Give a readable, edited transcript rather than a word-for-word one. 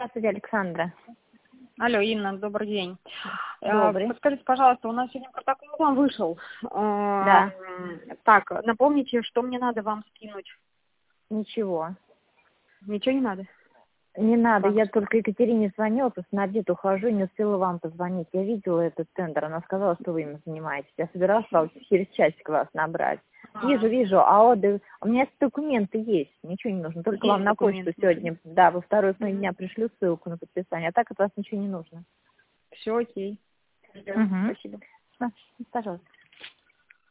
Здравствуйте, Александра. Алло, Инна, добрый день. Добрый. Подскажите, пожалуйста, у нас сегодня протокол вам вышел. Да. Так, напомните, что мне надо вам скинуть. Ничего. Ничего не надо? Не надо, Как? я только Екатерине звонила, просто на обед ухожу, не успела вам позвонить. Я видела этот тендер, она сказала, что вы им занимаетесь. Я собиралась через часик вас набрать. Вижу, у меня документы есть, ничего не нужно, только Есть вам на почту документы. сегодня, да, во второй половине дня пришлю ссылку на подписание, а так от вас ничего не нужно. Все окей. Угу. Спасибо. Пожалуйста.